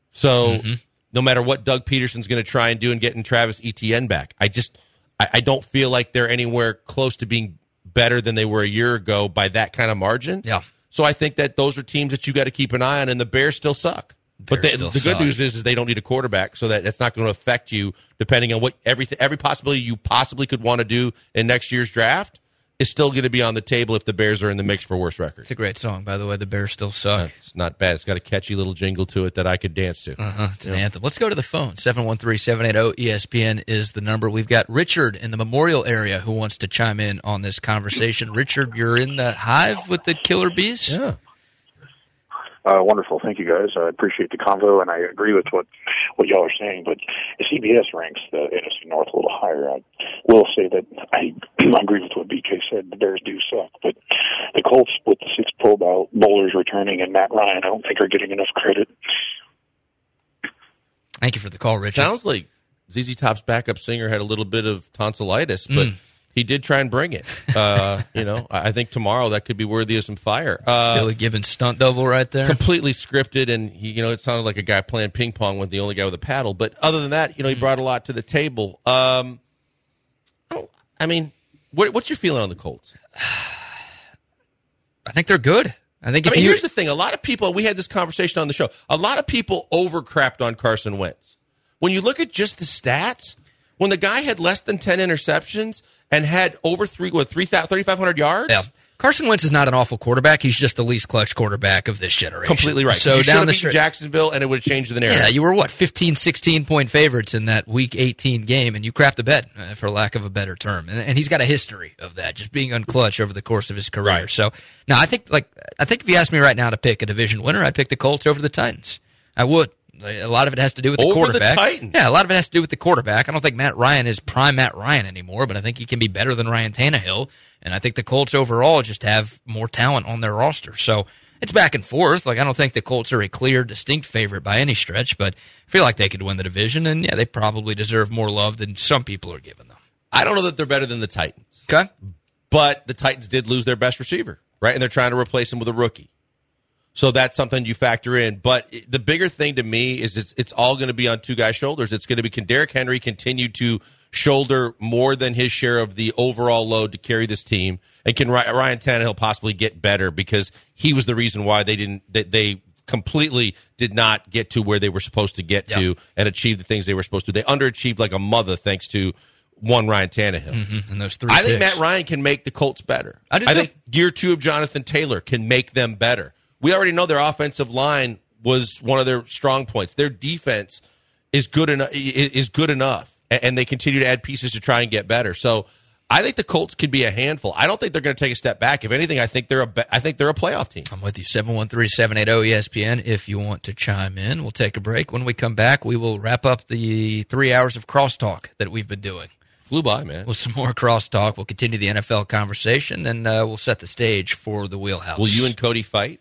So mm-hmm. no matter what Doug Peterson's going to try and do and getting Travis Etienne back, I just I, I don't feel like they're anywhere close to being better than they were a year ago by that kind of margin. Yeah. So I think that those are teams that you got to keep an eye on, and the Bears still suck. But they, the good suck. news is, is they don't need a quarterback, so that that's not going to affect you. Depending on what everything, every possibility you possibly could want to do in next year's draft is still going to be on the table if the Bears are in the mix for worst record. It's a great song, by the way. The Bears still suck. Uh, it's not bad. It's got a catchy little jingle to it that I could dance to. Uh-huh. It's an anthem. Let's go to the phone. seven one three, seven eight zero, E S P N is the number. We've got Richard in the Memorial area who wants to chime in on this conversation. Richard, you're in the hive with the Killer Bees? Yeah. Uh, wonderful. Thank you, guys. I appreciate the convo, and I agree with what, what y'all are saying, but C B S ranks the N F C North a little higher. I will say that I agree with what B K said. The Bears do suck, but the Colts with the six Pro Bowl bowlers returning and Matt Ryan, I don't think are getting enough credit. Thank you for the call, Richard. Sounds like Z Z Top's backup singer had a little bit of tonsillitis, but mm. he did try and bring it. Uh, you know, I think tomorrow that could be worthy of some fire. Uh, Billy Gibbons stunt double right there. Completely scripted, and he, you know, it sounded like a guy playing ping pong with the only guy with a paddle. But other than that, you know, he brought a lot to the table. Um, I, I mean, what, what's your feeling on the Colts? I think they're good. I think. If I mean, you, here's the thing: a lot of people. We had this conversation on the show. A lot of people overcrapped on Carson Wentz. When you look at just the stats, when the guy had less than ten interceptions and had over three, what, three thousand, thirty-five hundred yards? Yeah. Carson Wentz is not an awful quarterback. He's just the least clutch quarterback of this generation. Completely right. So you down the beaten stretch, Jacksonville, and it would have changed the narrative. yeah, you were what fifteen, sixteen point favorites in that Week eighteen game, and you crapped the bed, uh, for lack of a better term. And, and he's got a history of that, just being unclutch over the course of his career. Right. So, no, I think like I think if you asked me right now to pick a division winner, I'd pick the Colts over the Titans. I would. A lot of it has to do with the Over quarterback. the Titans? Yeah, a lot of it has to do with the quarterback. I don't think Matt Ryan is prime Matt Ryan anymore, but I think he can be better than Ryan Tannehill. And I think the Colts overall just have more talent on their roster. So it's back and forth. Like, I don't think the Colts are a clear, distinct favorite by any stretch, but I feel like they could win the division. And, yeah, they probably deserve more love than some people are giving them. I don't know that they're better than the Titans. Okay. But the Titans did lose their best receiver, right? And they're trying to replace him with a rookie. So that's something you factor in. But the bigger thing to me is it's, it's all going to be on two guys' shoulders. It's going to be, can Derrick Henry continue to shoulder more than his share of the overall load to carry this team? And can Ryan Tannehill possibly get better? Because he was the reason why they didn't, that they completely did not get to where they were supposed to get Yep. to and achieve the things they were supposed to. They underachieved like a mother thanks to one Ryan Tannehill. Mm-hmm. And those three I think picks. Matt Ryan can make the Colts better. I do I too. think year two of Jonathan Taylor can make them better. We already know their offensive line was one of their strong points. Their defense is good enough. Is good enough, and they continue to add pieces to try and get better. So, I think the Colts can be a handful. I don't think they're going to take a step back. If anything, I think they're a. I think they're a playoff team. I'm with you. seven one three, seven eight zero, E S P N if you want to chime in. We'll take a break. When we come back, we will wrap up the three hours of crosstalk that we've been doing. Flew by, man. With some more crosstalk, we'll continue the N F L conversation, and uh, we'll set the stage for the wheelhouse. Will you and Cody fight?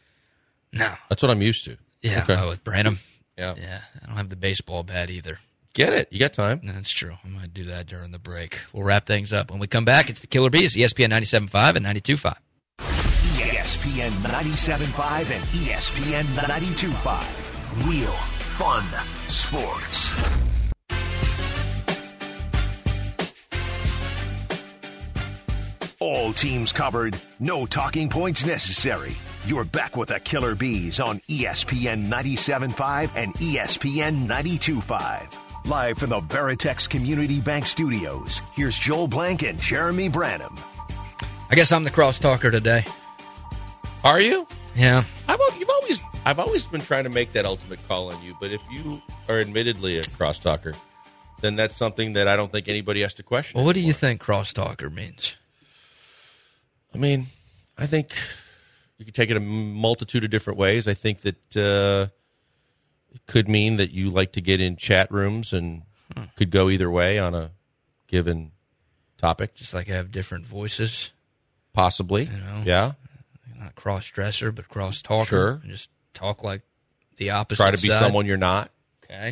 No. That's what I'm used to. Yeah, Okay. oh, with Branham. Yeah. Yeah, I don't have the baseball bat either. Get it. You got time. That's true. I might do that during the break. We'll wrap things up. When we come back, it's the Killer Bees, E S P N ninety-seven point five and ninety-two point five. E S P N ninety-seven point five and E S P N ninety-two point five. Real fun sports. All teams covered. No talking points necessary. You're back with the Killer Bees on E S P N ninety-seven point five and E S P N ninety-two point five. Live from the Veritex Community Bank Studios, here's Joel Blank and Jeremy Branham. I guess I'm the crosstalker today. Are you? Yeah. I've, al- you've always, I've always been trying to make that ultimate call on you, but if you are admittedly a crosstalker, then that's something that I don't think anybody has to question. Well, what do you anymore. think crosstalker means? I mean, I think you could take it a multitude of different ways. I think that uh, it could mean that you like to get in chat rooms and hmm. could go either way on a given topic. Just like I have different voices. Possibly. You know? Yeah. Not cross-dresser, but cross-talker. Sure. And just talk like the opposite Try to be side. someone you're not. Okay.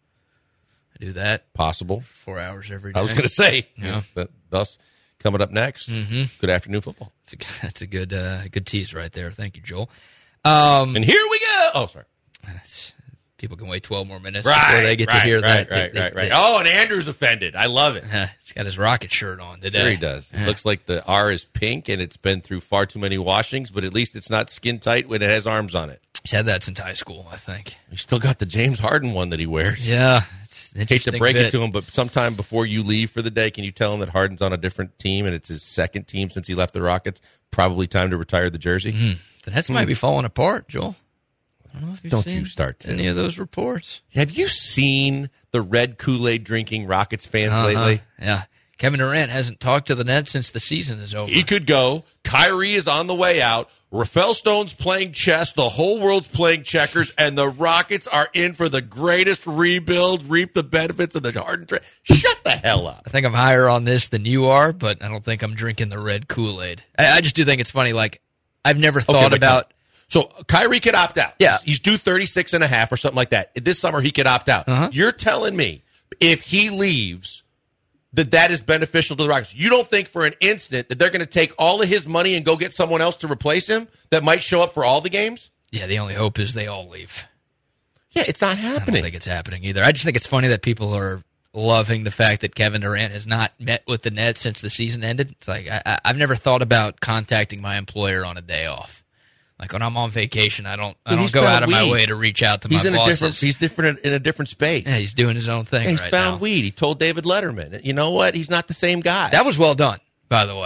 I do that. Possible. Four hours every day. I was going to say. Yeah. That, thus, coming up next, mm-hmm. Good Afternoon Football. That's a, that's a good uh, good tease right there. Thank you, Joel. Um, and here we go. Oh, sorry. People can wait twelve more minutes right, before they get right, to hear right, that. Right, they, right, they, right. Oh, and Andrew's offended. I love it. Uh, he's got his Rocket shirt on today. Sure he does. It looks like the R is pink, and it's been through far too many washings, but at least it's not skin tight when it has arms on it. He's had that since high school, I think. He's still got the James Harden one that he wears. Yeah. Hate to break bit. it to him, but sometime before you leave for the day, can you tell him that Harden's on a different team and it's his second team since he left the Rockets? Probably time to retire the jersey. Mm. The Nets mm. might be falling apart, Joel. I don't know if you've Don't seen you start to. any of those reports. Have you seen the red Kool-Aid drinking Rockets fans uh-huh. lately? Yeah. Kevin Durant hasn't talked to the Nets since the season is over. He could go. Kyrie is on the way out. Rafael Stone's playing chess. The whole world's playing checkers. And the Rockets are in for the greatest rebuild, reap the benefits of the Harden trade. Shut the hell up. I think I'm higher on this than you are, but I don't think I'm drinking the red Kool-Aid. I, I just do think it's funny. Like, I've never thought okay, about... So Kyrie could opt out. Yeah. He's due thirty-six and a half or something like that. This summer he could opt out. Uh-huh. You're telling me if he leaves that that is beneficial to the Rockets. You don't think for an instant that they're going to take all of his money and go get someone else to replace him that might show up for all the games? Yeah, the only hope is they all leave. Yeah, it's not I happening. don't think it's happening either. I just think it's funny that people are loving the fact that Kevin Durant has not met with the Nets since the season ended. It's like I, I've never thought about contacting my employer on a day off. Like when I'm on vacation, I don't I Dude, don't go found out of my weed. way to reach out to he's my in bosses. A different, he's different in a different space. Yeah, he's doing his own thing yeah, he's right found now. weed. He told David Letterman, you know what? He's not the same guy. That was well done, by the way.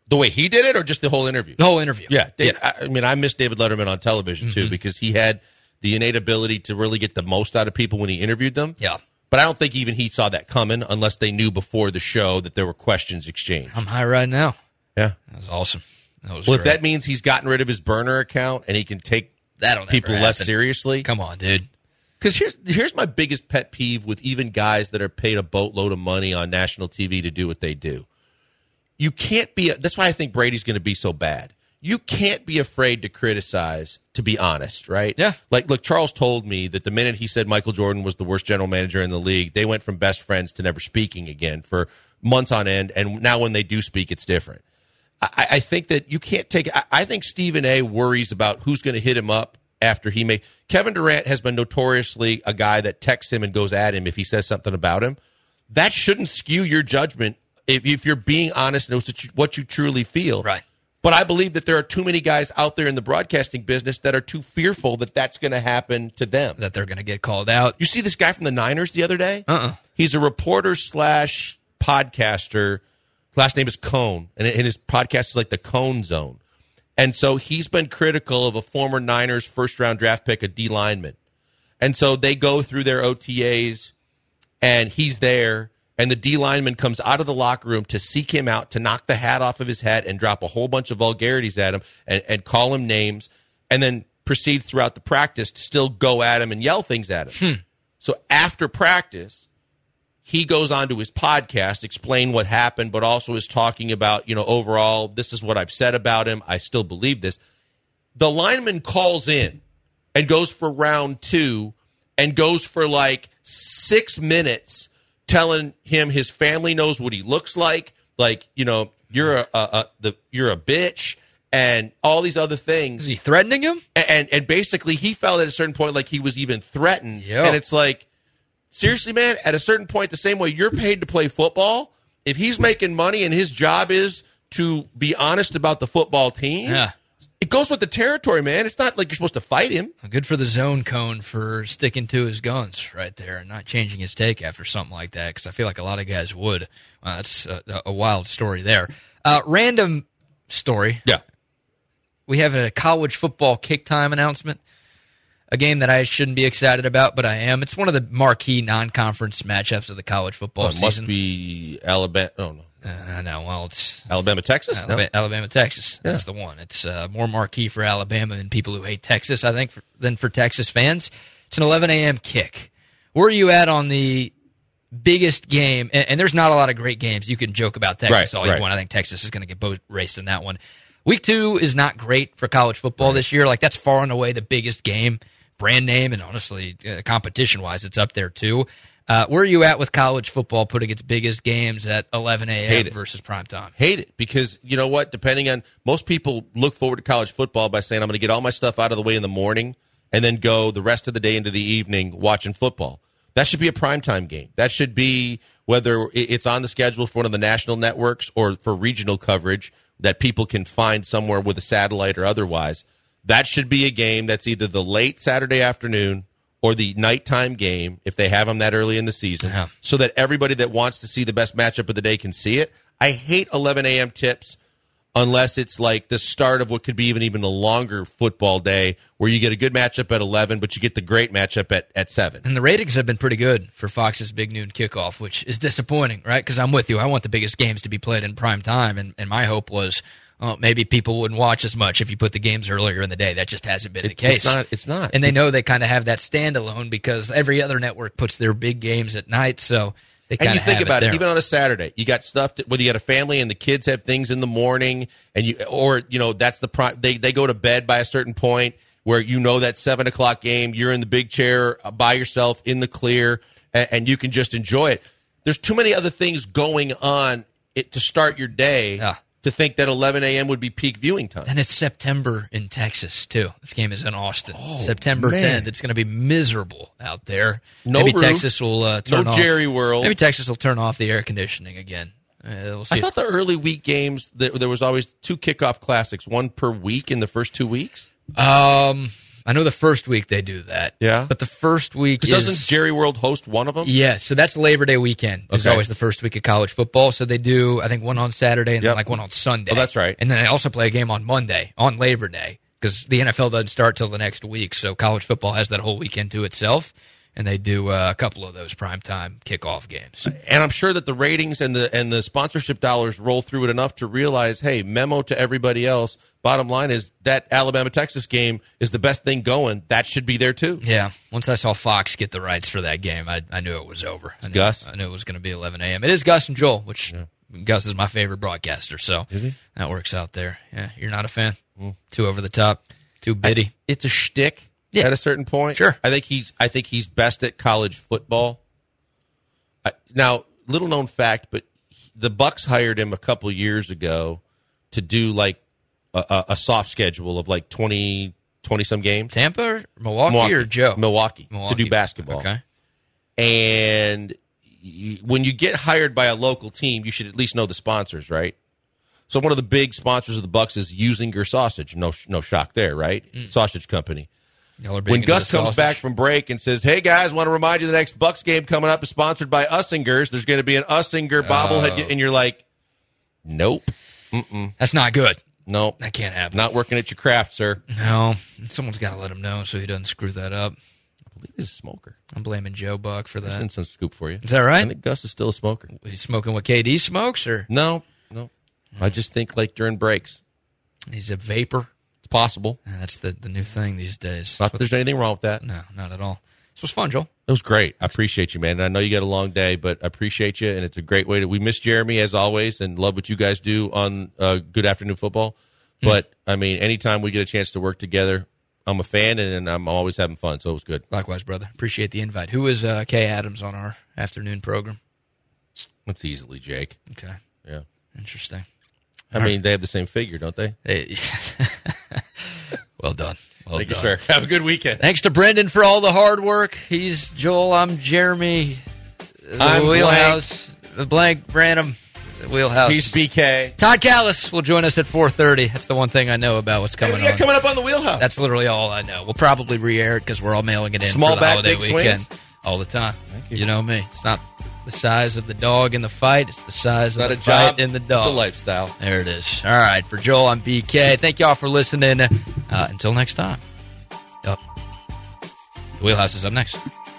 The way he did it, or just the whole interview? The whole interview. Yeah. Dave, yeah. I, I mean, I miss David Letterman on television, too, mm-hmm. because he had the innate ability to really get the most out of people when he interviewed them. Yeah. But I don't think even he saw that coming unless they knew before the show that there were questions exchanged. I'm high right now. Yeah. That was awesome. That was well, great. If that means he's gotten rid of his burner account and he can take That'll people less seriously. Come on, dude. Because here's, here's my biggest pet peeve with even guys that are paid a boatload of money on national T V to do what they do. You can't be – that's why I think Brady's going to be so bad. You can't be afraid to criticize, to be honest, right? Yeah. Like, look, Charles told me that the minute he said Michael Jordan was the worst general manager in the league, they went from best friends to never speaking again for months on end, and now when they do speak, it's different. I, I think that you can't take – I think Stephen A. worries about who's going to hit him up after he may – Kevin Durant has been notoriously a guy that texts him and goes at him if he says something about him. That shouldn't skew your judgment if, if you're being honest and what you, what you truly feel. Right. But I believe that there are too many guys out there in the broadcasting business that are too fearful that that's going to happen to them. That they're going to get called out. You see this guy from the Niners the other day? Uh-uh. He's a reporter slash podcaster. Last name is Cohn, and his podcast is like the Cohn Zone. And so he's been critical of a former Niners first-round draft pick, a D lineman. And so they go through their O T As, and he's there. And the D lineman comes out of the locker room to seek him out, to knock the hat off of his head and drop a whole bunch of vulgarities at him and, and call him names, and then proceeds throughout the practice to still go at him and yell things at him. Hmm. So after practice, he goes on to his podcast, explain what happened, but also is talking about, you know, overall, this is what I've said about him. I still believe this. The lineman calls in and goes for round two and goes for like six minutes telling him his family knows what he looks like, like, you know, you're a, a, a the you're a bitch, and all these other things. Is he threatening him? And and, and basically, he felt at a certain point like he was even threatened. Yo. And it's like, seriously, man, at a certain point, the same way you're paid to play football, if he's making money and his job is to be honest about the football team, yeah. it goes with the territory, man. It's not like you're supposed to fight him. Good for the zone cone for sticking to his guns right there and not changing his take after something like that, because I feel like a lot of guys would. Uh, that's a, a wild story there. Uh, random story. Yeah. We have a college football kick time announcement, a game that I shouldn't be excited about, but I am. It's one of the marquee non-conference matchups of the college football oh, it season. Must be Alabama. Oh, no. Uh, no, well, it's Alabama, Texas? Alabama, no. Alabama, Texas. That's yeah. the one. It's uh, more marquee for Alabama than people who hate Texas, I think, for, than for Texas fans. It's an eleven a.m. kick. Where are you at on the biggest game? And, and there's not a lot of great games. You can joke about Texas right, all you right. want. I think Texas is going to get boat raced in that one. Week two is not great for college football right. this year. Like, that's far and away the biggest game, brand name, and honestly, uh, competition-wise, it's up there too. Uh, where are you at with college football putting its biggest games at eleven a.m. versus prime time? Hate it, because you know what? Depending on – most people look forward to college football by saying, I'm going to get all my stuff out of the way in the morning and then go the rest of the day into the evening watching football. That should be a primetime game. That should be whether it's on the schedule for one of the national networks or for regional coverage that people can find somewhere with a satellite or otherwise. That should be a game that's either the late Saturday afternoon or the nighttime game, if they have them that early in the season, yeah. so that everybody that wants to see the best matchup of the day can see it. I hate eleven a.m. tips unless it's like the start of what could be even, even a longer football day where you get a good matchup at eleven, but you get the great matchup at, at seven. And the ratings have been pretty good for Fox's Big Noon Kickoff, which is disappointing, right? Because I'm with you. I want the biggest games to be played in prime time, and, and my hope was well, maybe people wouldn't watch as much if you put the games earlier in the day. That just hasn't been it, the case. It's not. It's not. And they know they kind of have that standalone because every other network puts their big games at night, so they kind of And you think have about it, it, there. even on a Saturday, you got stuff to, whether you got a family and the kids have things in the morning, and you or you know that's the prime. They they go to bed by a certain point where you know that seven o'clock game. You're in the big chair by yourself in the clear, and, and you can just enjoy it. There's too many other things going on it, to start your day. Yeah. To think that eleven a.m. would be peak viewing time. And it's September in Texas, too. This game is in Austin. Oh, September man. tenth. It's going to be miserable out there. No Maybe roof, Texas will uh, turn no off. Jerry World. Maybe Texas will turn off the air conditioning again. Uh, we'll see I thought the early week games, there was always two kickoff classics, one per week in the first two weeks. Um, I know the first week they do that. Yeah. But the first week is... Doesn't Jerry World host one of them? Yeah, so that's Labor Day weekend. It's Okay. always the first week of college football. So they do, I think, one on Saturday and Yep. then like one on Sunday. Oh, that's right. And then they also play a game on Monday, on Labor Day, because the N F L doesn't start till the next week. So college football has that whole weekend to itself. And they do uh, a couple of those primetime kickoff games. And I'm sure that the ratings and the and the sponsorship dollars roll through it enough to realize, hey, memo to everybody else. Bottom line is that Alabama-Texas game is the best thing going. That should be there too. Yeah. Once I saw Fox get the rights for that game, I, I knew it was over. I knew, Gus? I knew it was going to be eleven a.m. It is Gus and Joel, which yeah. Gus is my favorite broadcaster. So is he? That works out there. Yeah. You're not a fan? Mm. Too over the top? Too bitty? I, it's a shtick. Yeah. At a certain point, sure. I think he's. I think he's best at college football. I, now, little known fact, but the Bucks hired him a couple years ago to do like a, a, a soft schedule of like twenty, twenty some games. Tampa, or Milwaukee, Milwaukee, or Joe? Milwaukee, Milwaukee to do basketball. Okay. And you, when you get hired by a local team, you should at least know the sponsors, right? So one of the big sponsors of the Bucks is Usinger Sausage. No, no shock there, right? Mm. Sausage company. When Gus comes sausage. back from break and says, hey, guys, want to remind you the next Bucks game coming up is sponsored by Usingers. There's going to be an Usinger bobblehead. Oh. And you're like, nope. Mm-mm. That's not good. Nope. That can't happen. Not working at your craft, sir. No. Someone's got to let him know so he doesn't screw that up. I believe he's a smoker. I'm blaming Joe Buck for that. Send some scoop for you. Is that right? I think Gus is still a smoker. He's smoking what K D smokes? Or No, no. Mm. I just think like during breaks. He's a vapor. Possible. Yeah, that's the, the new thing these days. Not that there's anything wrong with that. No, not at all. This was fun, Joel. It was great. I appreciate you, man. And I know you got a long day, but I appreciate you, and it's a great way to. We miss Jeremy as always, and love what you guys do on uh, Good Afternoon Football. Mm. But I mean, anytime we get a chance to work together, I'm a fan, and, and I'm always having fun. So it was good. Likewise, brother. Appreciate the invite. Who is uh, Kay Adams on our afternoon program? That's easily Jake. Okay. Yeah. Interesting. I All mean, right. They have the same figure, don't they? Hey. Well done. Well Thank done. you, sir. Have a good weekend. Thanks to Brendan for all the hard work. He's Joel. I'm Jeremy. The I'm Wheelhouse. Blank. The Blank Branham. The Wheelhouse. He's B K. Todd Callis will join us at four thirty. That's the one thing I know about what's coming hey, what do you got on. coming up on the Wheelhouse? That's literally all I know. We'll probably re-air it because we're all mailing it in Small for the back, holiday big weekend swings? all the time. You. you know me. It's not the size of the dog in the fight. It's the size it's of not the a fight job, in the dog. It's a lifestyle. There it is. All right. For Joel, I'm B K. Thank y'all for listening. Uh, until next time. Up. The Wheelhouse is up next.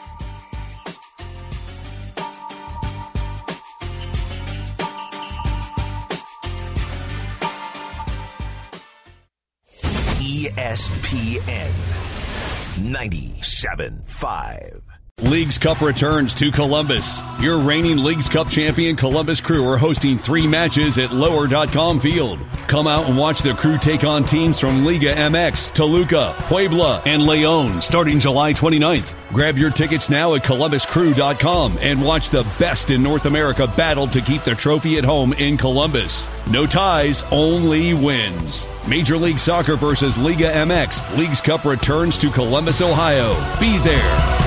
E S P N ninety-seven point five. Leagues Cup returns to Columbus. Your reigning Leagues Cup champion Columbus Crew are hosting three matches at lower dot com Field. Come out and watch the Crew take on teams from Liga M X, Toluca, Puebla, and Leon starting July twenty-ninth. Grab your tickets now at columbus crew dot com and watch the best in North America battle to keep the trophy at home in Columbus. No ties, only wins. Major League Soccer versus Liga M X. Leagues Cup returns to Columbus, Ohio. Be there.